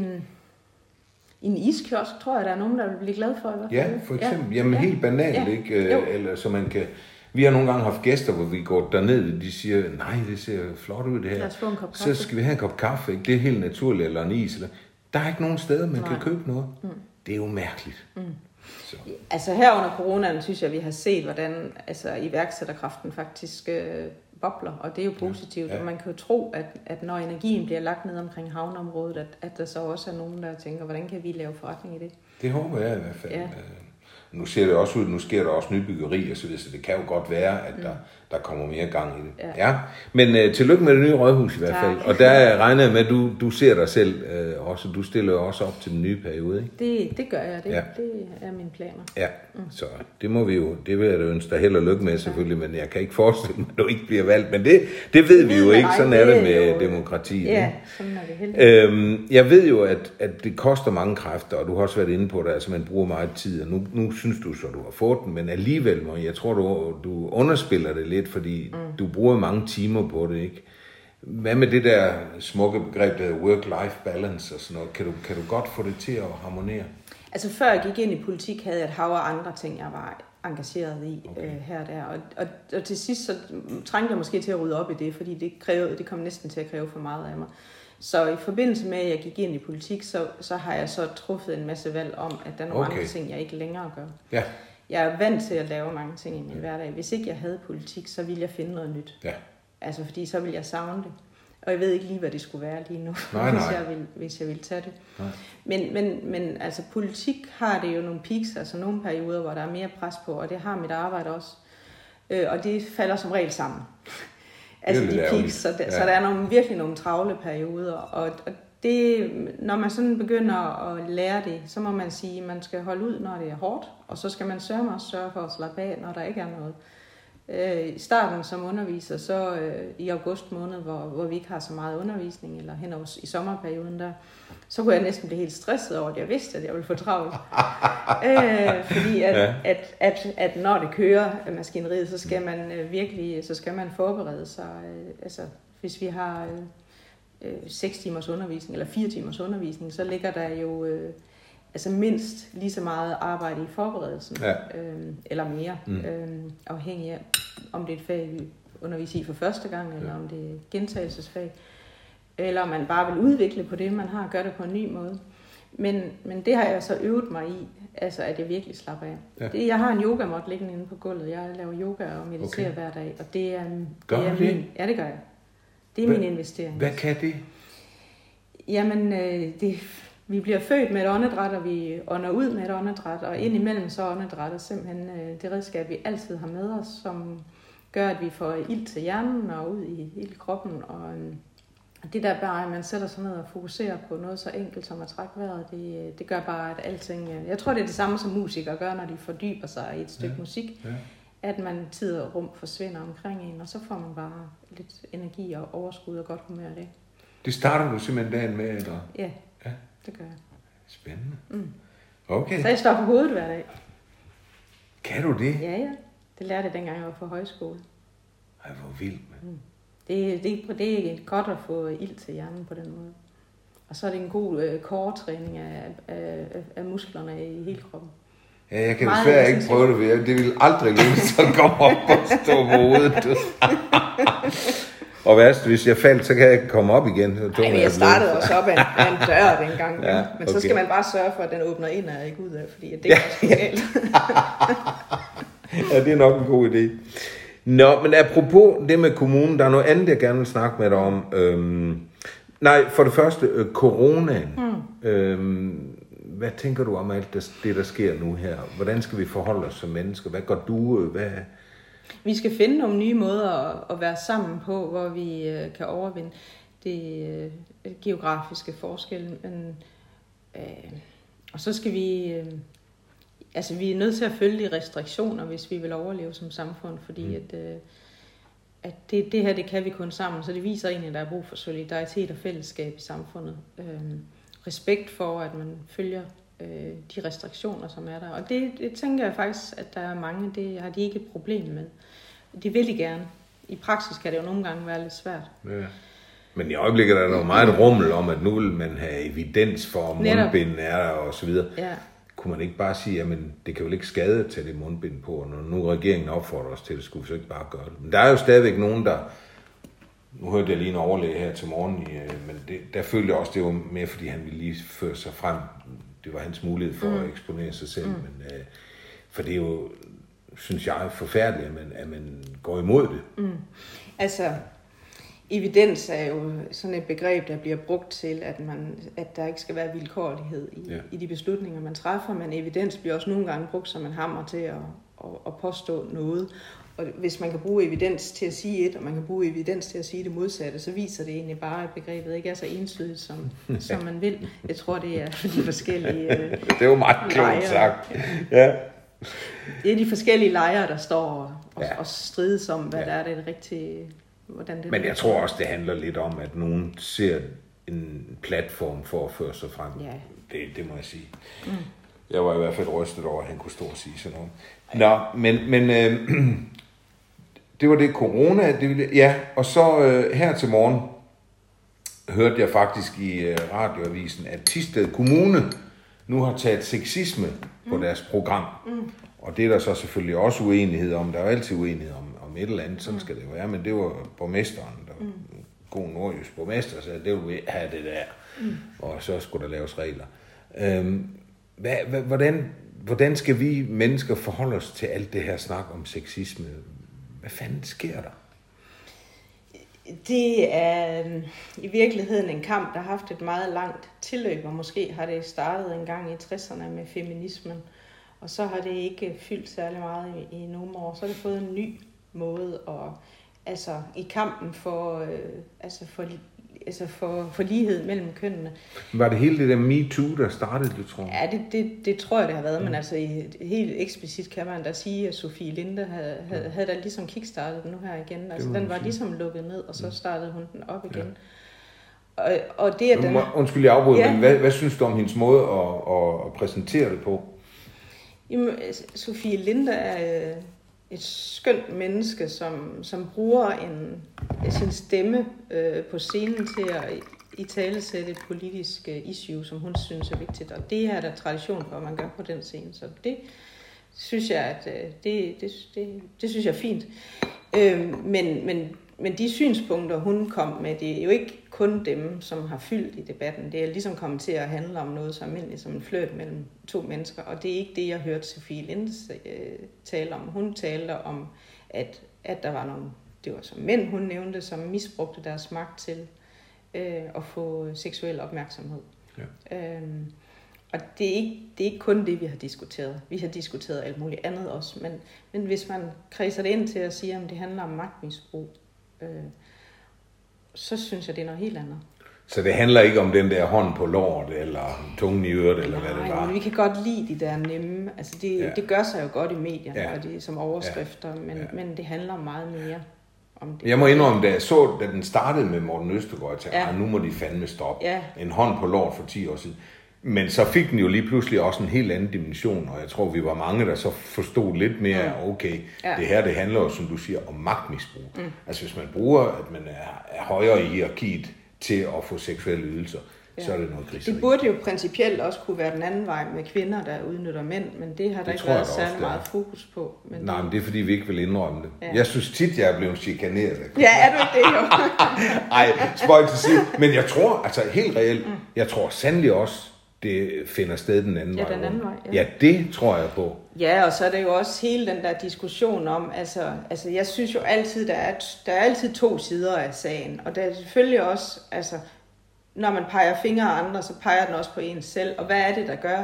En iskiosk, tror jeg, der er nogen, der vil blive glad for. I hvert fald. Ja, for eksempel. Ja. Jamen ja. helt banalt, ja. Ikke? Jo. Eller så man kan... Vi har nogle gange haft gæster, hvor vi går derned, og de siger, nej, det ser flot ud det her. Lad os få en kop kaffe. Så skal vi have en kop kaffe, ikke? Det er helt naturligt, eller en is. Eller... Der er ikke nogen steder, man nej. kan købe noget. Mm. Det er jo mærkeligt. Mm. Så. Altså her under coronaen, synes jeg, vi har set, hvordan altså, iværksætterkraften faktisk øh, bobler, og det er jo positivt. Ja. Ja. Og man kan jo tro, at, at når energien bliver lagt ned omkring havneområdet, at, at der så også er nogen, der tænker, hvordan kan vi lave forretning i det? Det håber jeg i hvert fald. Ja. Nu ser det også ud, nu sker der også nybyggeri og så videre, så det kan jo godt være, at der, mm. der kommer mere gang i det. Ja. Ja. Men uh, tillykke med det nye rådhus i hvert fald. Tak. Og der regner jeg med, at du, du ser dig selv uh, også. Du stiller jo også op til den nye periode, ikke? Det, det gør jeg. Det, ja. det er mine planer. Ja, mm. så det må vi jo, det vil jeg da ønske dig held og lykke med selvfølgelig, men jeg kan ikke forestille mig, at du ikke bliver valgt. Men det, det ved vi jo ikke, sådan er det med demokratiet. Ja, sådan er det heldigvis. Øhm, jeg ved jo, at, at det koster mange kræfter, og du har også været inde på det, altså man bruger meget tid, og nu, nu synes du så, du har fået den, men alligevel, jeg tror, du, du underspiller det lidt, fordi mm. du bruger mange timer på det, ikke? Hvad med det der smukke begreb, der work-life balance og sådan noget? Kan du, kan du godt få det til at harmonere? Altså før jeg gik ind i politik, havde jeg et hav af andre ting, jeg var engageret i okay. øh, her og der. Og, og, og til sidst så trængte jeg måske til at rydde op i det, fordi det, krævede, det kom næsten til at kræve for meget af mig. Så i forbindelse med, at jeg gik ind i politik, så, så har jeg så truffet en masse valg om, at der er nogle okay. andre ting, jeg ikke længere gør. Ja. Jeg er vant til at lave mange ting i min hverdag. Hvis ikke jeg havde politik, så ville jeg finde noget nyt. Ja. Altså fordi så ville jeg savne det. Og jeg ved ikke lige, hvad det skulle være lige nu, nej, hvis, nej. Jeg ville, hvis jeg ville tage det. Men, men, men altså politik har det jo nogle peaks, altså nogle perioder, hvor der er mere pres på, og det har mit arbejde også. Øh, og det falder som regel sammen. Altså de peaks, så der, ja. så der er nogle, virkelig nogle travle perioder. Og, og det, når man sådan begynder at lære det, så må man sige, at man skal holde ud, når det er hårdt, og så skal man sørge også sørge for at slappe af, når der ikke er noget. I starten som underviser, så øh, i august måned, hvor, hvor vi ikke har så meget undervisning, eller hen over, i sommerperioden der, så kunne jeg næsten blive helt stresset over, at jeg vidste, at jeg ville få travlt. øh, fordi at, ja. at, at, at når det kører maskineriet, så skal man øh, virkelig, så skal man forberede sig. Øh, altså, hvis vi har øh, seks timers undervisning, eller fire timers undervisning, så ligger der jo... Øh, altså mindst lige så meget arbejde i forberedelsen, ja. øhm, eller mere, mm. øhm, afhængig af, om det er et fag, vi underviser i for første gang, eller ja. om det er gentagelsesfag, eller om man bare vil udvikle på det, man har, gør det på en ny måde. Men, men det har jeg så øvet mig i, altså at jeg virkelig slapper af. Ja. Det, jeg har en yogamåt liggende inde på gulvet, jeg laver yoga og mediterer okay. hver dag, og det er, gør det er det? min, ja det gør jeg. Det er Hva, min investering. Hvad kan det? Jamen, øh, det vi bliver født med et åndedræt, og vi ånder ud med et åndedræt, og indimellem så åndedrættet simpelthen det redskab, vi altid har med os, som gør, at vi får ild til hjernen og ud i hele kroppen. Og det der bare, at man sætter sig ned og fokuserer på noget så enkelt som at trække vejret, det, det gør bare, at alting... Jeg tror, det er det samme, som musikere gør, når de fordyber sig i et stykke ja. musik. Ja. At man tid og rum forsvinder omkring en, og så får man bare lidt energi og overskud og godt humør af det. Det starter du simpelthen dagen med, eller? Ja. Ja. Det gør jeg. Spændende. Mm. Okay. Så jeg står på hovedet hver dag. Kan du det? Ja, ja. Det lærte jeg dengang, jeg var på højskole. Ej, hvor vildt, mand. Mm. Det, det, det er godt at få ild til hjernen på den måde. Og så er det en god øh, core-træning af, af, af musklerne i hele kroppen. Ja, jeg kan meget desværre ikke prøve det. Det vil aldrig lykkes at komme op og stå på hovedet. Og værst, hvis jeg faldt, så kan jeg ikke komme op igen. Så Nej, men jeg startede også op af en, af en dør dengang. Ja, men okay. Så skal man bare sørge for, at den åbner ind og ikke ud af, fordi det er også galt. Ja, det er nok en god idé. Nå, men apropos det med kommunen, der er noget andet, jeg gerne vil snakke med dig om. Øhm, nej, for det første, øh, coronaen. Mm. Øhm, hvad tænker du om alt det, det, der sker nu her? Hvordan skal vi forholde os som mennesker? Hvad gør du? Hvad... Vi skal finde nogle nye måder at, at være sammen på, hvor vi øh, kan overvinde det øh, geografiske forskel. Men, øh, og så skal vi... Øh, altså, vi er nødt til at følge de restriktioner, hvis vi vil overleve som samfund, fordi mm. at... Øh, at det, det her, det kan vi kun sammen, så det viser egentlig, at der er brug for solidaritet og fællesskab i samfundet. Øhm, respekt for, at man følger øh, de restriktioner, som er der. Og det, det tænker jeg faktisk, at der er mange, det har de ikke et problem med. De vil de gerne. I praksis kan det jo nogle gange være lidt svært. Ja. Men i øjeblikket er der jo meget rummel om, at nu vil man have evidens for, om mundbinden er der og så videre. Ja. Kunne man ikke bare sige, at det kan jo ikke skade at tage det mundbind på, og når nu regeringen opfordrer os til det, skulle vi så ikke bare gøre det. Men der er jo stadigvæk nogen, der... Nu hørte jeg lige en overlæge her til morgen, men det, der følte jeg også, det var mere, fordi han ville lige føre sig frem. Det var hans mulighed for mm. at eksponere sig selv. Mm. Men, øh, for det er jo, synes jeg, forfærdeligt, at man, at man går imod det. Mm. Altså... Evidens er jo sådan et begreb, der bliver brugt til, at, man, at der ikke skal være vilkårlighed i, ja. i de beslutninger, man træffer, men evidens bliver også nogle gange brugt som en hammer til at, at, at påstå noget. Og hvis man kan bruge evidens til at sige et, og man kan bruge evidens til at sige det modsatte, så viser det egentlig bare, at begrebet ikke er så entydigt, som, som man vil. Jeg tror, det er de forskellige uh, Det er jo meget klogt sagt. Ja. Det er de forskellige lejre, der står og, og, ja. og strides om, hvad ja. der er det rigtige... Det Men jeg tror også, det handler lidt om, at nogen ser en platform for at føre sig frem. Ja. Det, det må jeg sige. Mm. Jeg var i hvert fald rystet over, at han kunne stå og sige sådan noget. Nå, men, men øh, det var det corona. Det ville, ja, og så øh, her til morgen hørte jeg faktisk i øh, radioavisen, at Thisted Kommune nu har taget sexisme på mm. deres program. Mm. Og det er der så selvfølgelig også uenighed om. Der er jo altid uenighed om, om et eller andet. Sådan skal det jo være. Men det var borgmesteren, der mm. god nordjysk borgmester, så det ville have det der. Mm. Og så skulle der laves regler. Øhm, hvad, hvad, hvordan, hvordan skal vi mennesker forholde os til alt det her snak om sexisme? Hvad fanden sker der? Det er i virkeligheden en kamp, der har haft et meget langt tilløb, og måske har det startet en gang i tresserne med feminismen. Og så har det ikke fyldt særlig meget i, i nogle år. Så har det fået en ny måde at, altså, i kampen for, øh, altså for, altså for, for lighed mellem kønnene. Var det hele det der MeToo, der startede, du tror? Ja, det, det, det tror jeg, det har været. Mm. Men altså helt eksplicit kan man da sige, at Sofie Linde havde, havde, havde da ligesom kickstartet den nu her igen. Altså den var sige. ligesom lukket ned, og så startede hun den op igen. Ja. Og, og det, at den... Undskyld, jeg afbryder, ja. men hvad, hvad synes du om hendes måde at, at, at præsentere det på? Jamen, Sofie Linde er et skønt menneske, som, som bruger en, sin stemme øh, på scenen til at italesætte et politisk øh, issue, som hun synes er vigtigt. Og det er der tradition for, at man gør på den scene. Så det synes jeg, at øh, det, det, det, det synes jeg er fint. Øh, men, men, men de synspunkter, hun kom med, det er jo ikke kun dem, som har fyldt i debatten. Det er ligesom kommet til at handle om noget så almindeligt som en flirt mellem to mennesker, og det er ikke det, jeg hørte Sofie Lindes øh, tale om. Hun talte om, at, at der var nogle, det var som mænd, hun nævnte, som misbrugte deres magt til øh, at få seksuel opmærksomhed. Ja. Øhm, og det er, ikke, det er ikke kun det, vi har diskuteret. Vi har diskuteret alt muligt andet også, men, men hvis man kredser det ind til at sige, om det handler om magtmisbrug, øh, så synes jeg, det er noget helt andet. Så det handler ikke om den der hånd på låret, eller tungen i øret, eller Nej, hvad det var? Nej, vi kan godt lide de der nemme. Altså det, ja. det gør sig jo godt i medierne, ja. og det som overskrifter, ja. Men, ja. men det handler meget mere om det. Jeg må indrømme, da jeg så, da den startede med Morten Østergaard, til ja. nu må de fandme stoppe. Ja. En hånd på låret for ti år siden. Men så fik den jo lige pludselig også en helt anden dimension, og jeg tror, vi var mange, der så forstod lidt mere, mm. okay, ja. det her, det handler jo, som du siger, om magtmisbrug. Mm. Altså hvis man bruger, at man er, er højere i hierarkiet til at få seksuelle ydelser, ja. så er det noget griseri. Det burde jo principielt også kunne være den anden vej med kvinder, der udnytter mænd, men det har der det ikke været særlig meget fokus på. Men Nej, det... men det er fordi, vi ikke vil indrømme det. Ja. Jeg synes tit, jeg er blevet chikaneret. Ja, er du ikke det jo? Ej, spøjt til side. Men jeg tror, altså helt reelt, mm. jeg tror sandelig også, det finder sted den anden ja, vej. Den anden vej ja. ja, det tror jeg på. Ja, og så er det jo også hele den der diskussion om, altså, altså jeg synes jo altid, der er, der er altid to sider af sagen, og der er selvfølgelig også, altså, når man peger fingre af andre, så peger den også på en selv, og hvad er det, der gør,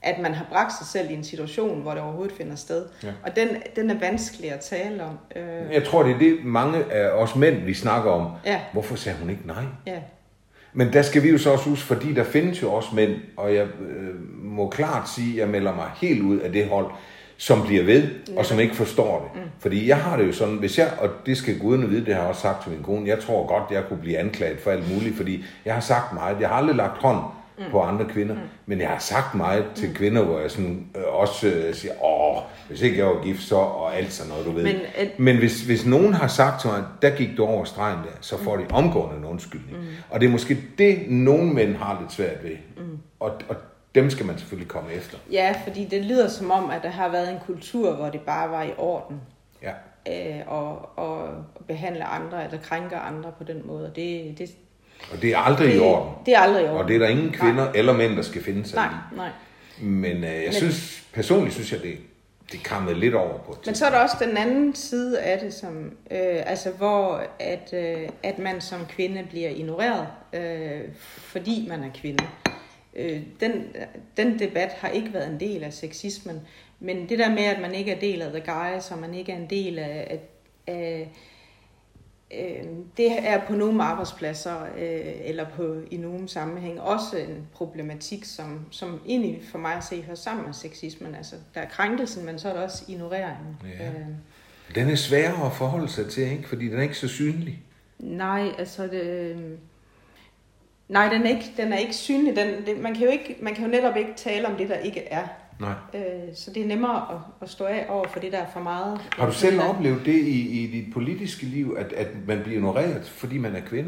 at man har bragt sig selv i en situation, hvor det overhovedet finder sted. Ja. Og den, den er vanskelig at tale om. Øh... Jeg tror, det er det, mange af os mænd, vi snakker om. Ja. Hvorfor sagde hun ikke nej? Ja. Men der skal vi jo så også huske, fordi der findes jo også mænd, og jeg øh, må klart sige, at jeg melder mig helt ud af det hold, som bliver ved, ja. Og som ikke forstår det. Mm. Fordi jeg har det jo sådan, hvis jeg, og det skal gudene vide, det har jeg også sagt til min kone, jeg tror godt, jeg kunne blive anklaget for alt muligt, fordi jeg har sagt meget, jeg har aldrig lagt hånd mm. på andre kvinder, mm. men jeg har sagt meget til mm. kvinder, hvor jeg sådan, øh, også øh, siger, åh, hvis ikke jeg var gift, så, og alt sådan noget, du ved. Men, et... men hvis, hvis nogen har sagt til mig, der gik du over stregen der, så får de omgående en undskyldning. Mm. Og det er måske det, nogle mænd har lidt svært ved. Mm. Og, og dem skal man selvfølgelig komme efter. Ja, fordi det lyder som om, at der har været en kultur, hvor det bare var i orden. Ja. Øh, og, og behandle andre, eller krænke andre på den måde. Det, det, og det er aldrig det, i orden. Det er aldrig i orden. Og det er der ingen kvinder nej. Eller mænd, der skal finde sig nej, i. Nej, Men øh, jeg Men, synes, personligt synes jeg, det, det kammede lidt over på. Men så er der også den anden side af det, som, øh, altså hvor at, øh, at man som kvinde bliver ignoreret, øh, fordi man er kvinde. Øh, den, den debat har ikke været en del af sexismen, men det der med, at man ikke er del af the guys, og man ikke er en del af, af, af øh, det er på nogle arbejdspladser, øh, eller på, i nogle sammenhæng, også en problematik, som, som egentlig for mig at se hører sammen med sexismen. Altså, der er krænkelsen, men så er der også ignoreringen. Ja. Øh. Den er sværere at forholde sig til, ikke? Fordi den er ikke så synlig. Nej, altså det... Nej, den er ikke, den er ikke synlig. Den, det, man, kan jo ikke, man kan jo netop ikke tale om det, der ikke er. Nej. Øh, så det er nemmere at, at stå af over for det, der er for meget. Har du selv oplevet det i, i dit politiske liv, at, at man bliver ignoreret, fordi man er kvinde?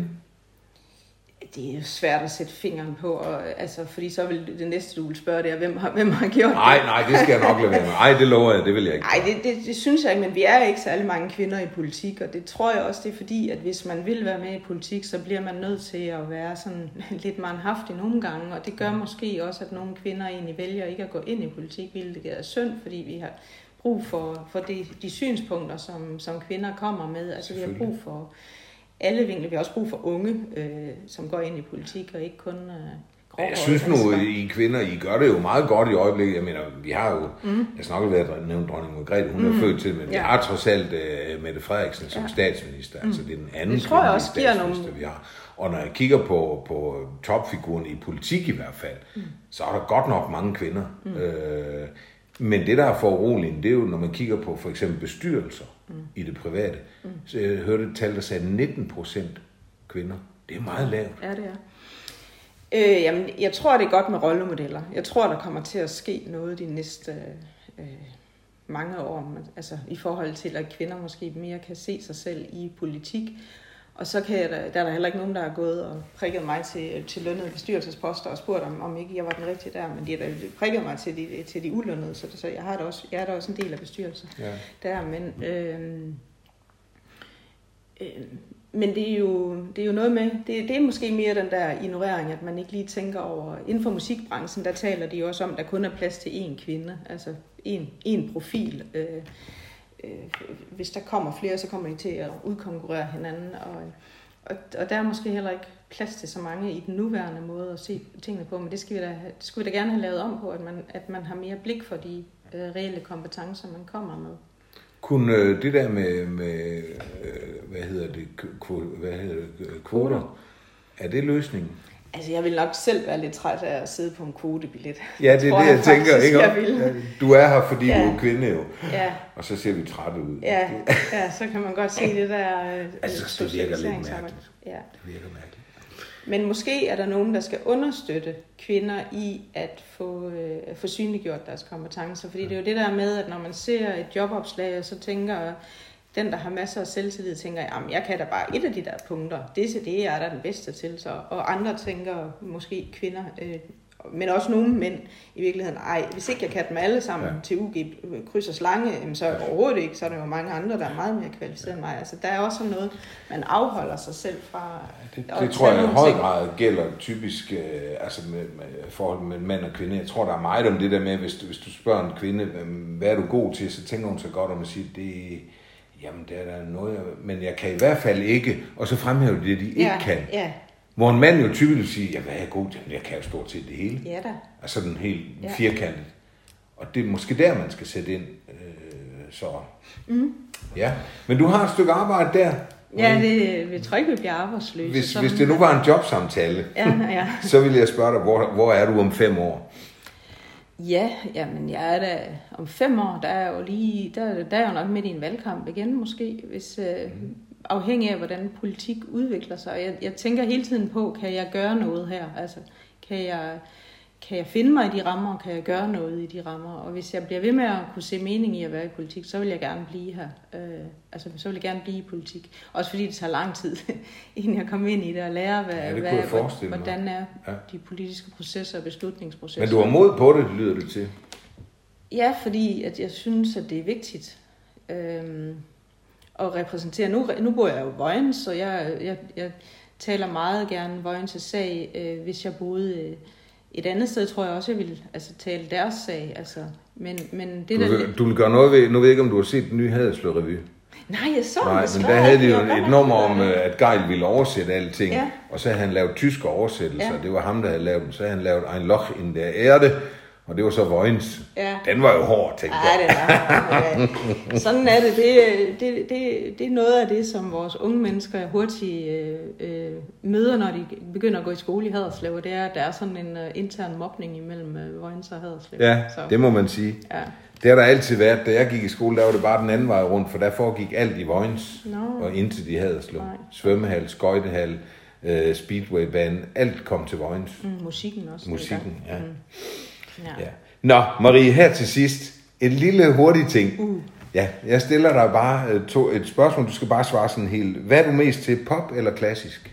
Det er jo svært at sætte fingeren på, og, altså, fordi så vil det næste, du vil spørge, det er, hvem har, hvem har gjort det? Nej, nej, det skal jeg nok lade være med. Ej, det lover jeg, det vil jeg ikke. Nej, det, det, det synes jeg ikke, men vi er ikke særlig mange kvinder i politik, og det tror jeg også, det er fordi, at hvis man vil være med i politik, så bliver man nødt til at være sådan lidt manhaftig nogle gange, og det gør måske også, at nogle kvinder egentlig vælger ikke at gå ind i politik, hvilket er synd, fordi vi har brug for, for de, de synspunkter, som, som kvinder kommer med. Altså vi har brug for alle vinkler. Vi har også brug for unge, øh, som går ind i politik, og ikke kun øh, gråhårede. Jeg synes nu, I kvinder, I gør det jo meget godt i øjeblikket. Jeg mener, vi har jo, mm. jeg snakker ved at nævne dronning Margrethe, hun mm. er født til, men ja. Vi har trods alt uh, Mette Frederiksen som ja. Statsminister. Mm. Altså det er den anden kvindelige statsminister, nogle... vi har. Og når jeg kigger på, på topfiguren i politik i hvert fald, mm. så er der godt nok mange kvinder. Mm. Øh, men det, der er foruroligende, det er jo, når man kigger på for eksempel bestyrelser mm. i det private. Mm. Så jeg hørte et tal, der sagde nitten procent kvinder. Det er meget lavt. Ja, det er. Øh, jamen, jeg tror, det er godt med rollemodeller. Jeg tror, der kommer til at ske noget de næste øh, mange år. Altså i forhold til, at kvinder måske mere kan se sig selv i politik. Og så kan jeg, der, der er der heller ikke nogen, der er gået og prikket mig til, til lønnede bestyrelsesposter og spurgt, om, om ikke jeg var den rigtige der, men de har da prikket mig til de, til de ulønnede, så, så jeg, har da også, jeg er da også en del af bestyrelsen ja. Der. Men, øh, øh, men det, er jo, det er jo noget med, det, det er måske mere den der ignorering, at man ikke lige tænker over, inden for musikbranchen, der taler de også om, at der kun er plads til én kvinde, altså én, én profil. Øh, Hvis der kommer flere, så kommer de til at udkonkurrere hinanden, og, og, og der er måske heller ikke plads til så mange i den nuværende måde at se tingene på, men det skal vi da, det skal vi da gerne have lavet om på, at man, at man har mere blik for de øh, reelle kompetencer, man kommer med. Kunne øh, det der med, med øh, hvad hedder det, kvoter, hvad hedder det, kvoter, er det løsningen? Altså, jeg vil nok selv være lidt træt af at sidde på en kvotebillet. Ja, det er tror det, jeg, jeg faktisk, tænker. Ikke? Jeg vil. Ja, du er her, fordi ja. Du er kvinde jo. Ja. Og så ser vi trætte ud. Ja, ja, så kan man godt se det der øh, altså, det virker lidt mærkeligt. Ja. Det virker mærkeligt. Men måske er der nogen, der skal understøtte kvinder i at få, øh, få synliggjort deres kompetencer. Fordi ja. Det er jo det der med, at når man ser et jobopslag, så tænker den, der har masser af selvtillid, tænker, jamen jeg kan da bare et af de der punkter. Det, det er der den bedste til. Så. Og andre tænker, måske kvinder, øh, men også nogle mænd i virkeligheden, ej, hvis ikke jeg kan dem alle sammen ja. Til U G kryds og slange, så er overhovedet ikke, så er der jo mange andre, der er meget mere kvalificerede end mig. Altså der er også noget, man afholder sig selv fra. Ja, det det tror jeg i høj grad gælder typisk øh, altså med, med forhold med mænd og kvinde. Jeg tror, der er meget om det der med, hvis du, hvis du spørger en kvinde, hvad er du god til, så tænker hun så godt om at sige, det jamen det er der noget, jeg, men jeg kan i hvert fald ikke, og så fremhæver de det, de ikke ja, kan. Ja. Hvor en mand jo typisk vil sige, ja, hvad er jeg god til? Jeg kan jo stort set det hele. Ja da. Altså sådan helt Ja. firkantet. Og det er måske der, man skal sætte ind. Øh, så. Mm. Ja. Men du har et stykke arbejde der. Ja, det, vi tror ikke, vi bliver arbejdsløse. Hvis, Sådan, hvis det nu var en jobsamtale, ja, ja. så ville jeg spørge dig, hvor, hvor er du om fem år? Ja, jamen jeg er da om fem år, der er jo lige, der, der er jo nok midt i en valgkamp igen måske, hvis øh, afhængig af hvordan politik udvikler sig. Jeg, jeg tænker hele tiden på, kan jeg gøre noget her? Altså, kan jeg, kan jeg finde mig i de rammer, kan jeg gøre noget i de rammer? Og hvis jeg bliver ved med at kunne se mening i at være i politik, så vil jeg gerne blive her. Øh, altså, så vil jeg gerne blive i politik. Også fordi det tager lang tid, inden jeg kommer ind i det og lærer, hvad, Ja, det hvad, kunne jeg forestille mig. hvordan er Ja. de politiske processer og beslutningsprocesser. Men du har mod på det, lyder det til. Ja, fordi at jeg synes, at det er vigtigt øhm, at repræsentere. Nu, nu bor jeg jo i Vojens, så jeg, jeg, jeg taler meget gerne Vojens' sag. Øh, hvis jeg boede øh, et andet sted, tror jeg også, jeg ville altså, tale deres sag. Altså, men, men det Du, der... vil, du vil gøre noget ved, nu ved jeg ikke, om du har set den nye Haderslev-revy. Nej, jeg så Nej, det men der havde de jo jeg et nummer om, øh, at Geil ville oversætte alting, Ja. og så havde han lavet tyske oversættelser, Ja. det var ham, der havde lavet dem, så havde han lavet Ein Loch in der Erde, og det var så Vojens. Ja. Den var jo hård, tænkte Ja, jeg. det er sådan er det. Det, det, det. det er noget af det, som vores unge mennesker hurtigt øh, øh, møder, når de begynder at gå i skole i Haderslev. Det er, at der er sådan en uh, intern mobning imellem uh, Vojens og Haderslev. Ja, Så, det må man sige. ja. Det har der altid været. Da jeg gik i skole, der var det bare den anden vej rundt, for der foregik alt i Vojens, Nå. og indtil de Haderslev. Nej. Svømmehal, skøjtehal, øh, speedwaybane, alt kom til Vojens. Mm, musikken også. Musikken, ja. Mm. Ja. Ja. Nå, Marie, her til sidst. En lille hurtig ting. Uh. Ja, jeg stiller dig bare øh, to, et spørgsmål. Du skal bare svare sådan helt. Hvad er du mest til, pop eller klassisk?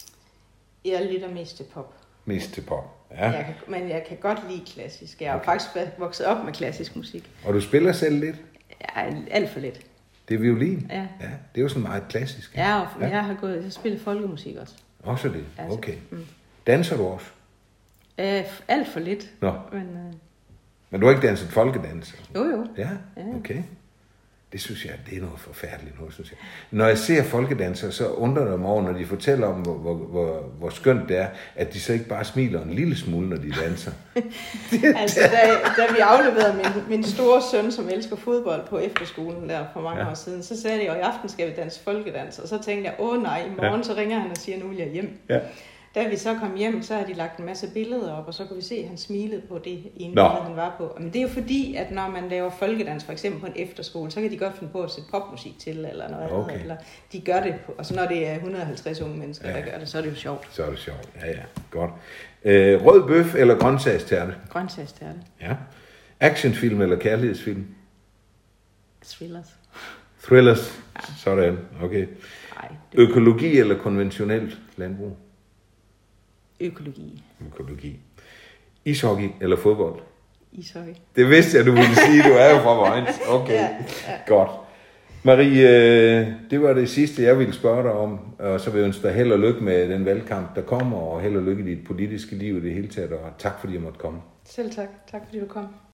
Jeg lytter mest til pop. Mest til pop, ja. Jeg kan, men jeg kan godt lide klassisk. Jeg har okay. faktisk vokset op med klassisk musik. Og du spiller selv lidt? Ja, alt for lidt. Det er violin? Ja. Ja, det er jo sådan meget klassisk. Ja, og ja. jeg har gået, jeg har spillet folkemusik også. Også det? Altså, Okay. mm. Danser du også? Øh, alt for lidt. Nå. Men, øh, Men du har ikke danset folkedans? jo, jo. Ja, Ja. okay. Det synes jeg, det er noget forfærdeligt noget, synes jeg. Når jeg ser folkedanser, så undrer jeg mig over, når de fortæller om, hvor, hvor, hvor, hvor skønt det er, at de så ikke bare smiler en lille smule, når de danser. Altså, da, da vi afleverede min, min store søn, som elsker fodbold på efterskolen der for mange Ja. år siden, så sagde de, at i aften skal vi danse folkedans. Og så tænkte jeg, åh nej, i morgen ja. så ringer han og siger, nu vil jeg hjem. Ja. Da vi så kom hjem, så har de lagt en masse billeder op, og så kunne vi se, at han smilede på det ene Nå. billede, han var på. Men det er jo fordi, at når man laver folkedans, for eksempel på en efterskole, så kan de godt finde på at sætte popmusik til, eller noget Okay. andet. Eller de gør det, på, og så når det er et hundrede og halvtreds unge mennesker, Ja. der gør det, så er det jo sjovt. Så er det sjovt. Ja, ja. Godt. Øh, rød bøf eller grøntsagstærte? Grøntsagstærte. Ja. Actionfilm eller kærlighedsfilm? Thrillers. Thrillers. Sådan. Okay. Nej, det Økologi eller konventionelt landbrug? økologi. Økologi. Ishockey eller fodbold? Ishockey. Det vidste jeg, du ville sige. Du er jo fra Vojens. Okay, Ja, ja. godt. Marie, øh, det var det sidste, jeg ville spørge dig om. Og så vil jeg ønske dig held og lykke med den valgkamp, der kommer, og held og lykke i dit politiske liv i det hele taget. Og tak, fordi jeg måtte komme. Selv tak. Tak fordi du kom.